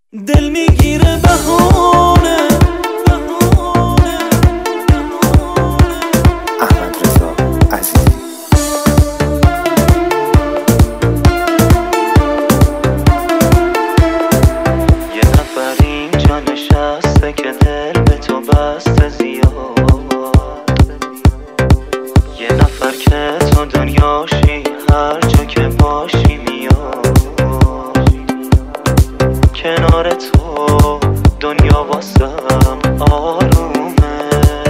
دل میگیره بهونه احمد رضا عزیزی. یه نفر اینجا نشسته که دل به تو بسته زیاد، یه نفر که تو دنیاشی هر جا که باشی میاد کنار تو، دنیا واسم آرومه،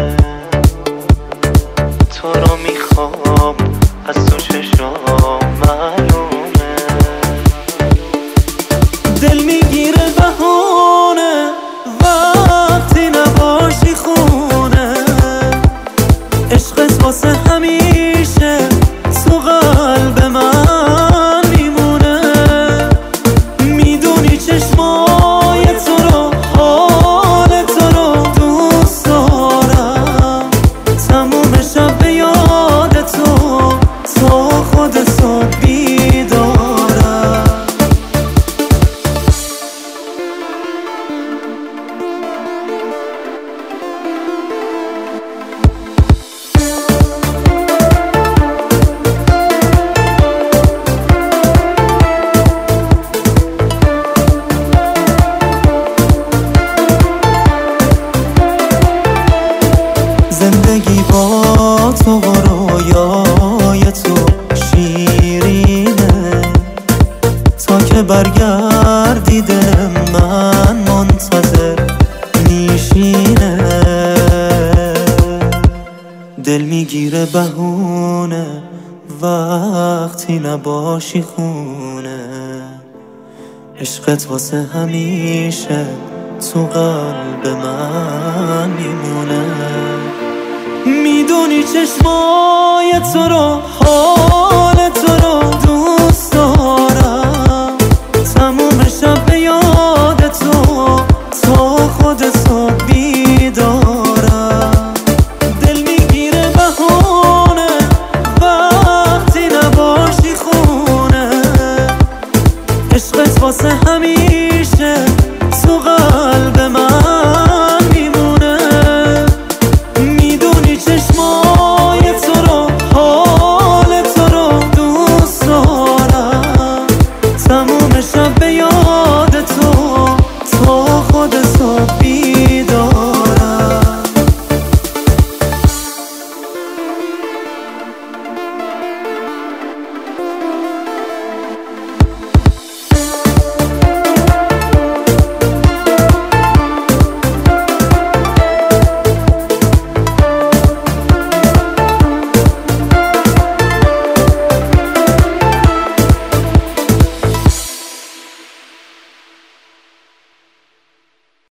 تو رو میخوام از تو چشام معلومه. دل میگیره بهونه وقتی نباشی خونه، عشقت واسه همیشه تو قلب من میمونه. میدونی چشمای تو رو، حال تو رو دوست دارم، تموم شب به یاد تو، تا خود صبح بیدارم. زندگی با تو و رویای تو شیرینه، تا که برگردی دل من منتظر میشینه. دل میگیره بهونه وقتی نباشی خونه، عشقت واسه همیشه تو قلب من میمونه. میدونی چشمای تو رو، حال تو رو دوست دارم، تموم شب به یاد تو، تا خود صبح بیدارم. دل میگیره بهونه وقتی نباشی خونه، عشقت واسه همیشه تو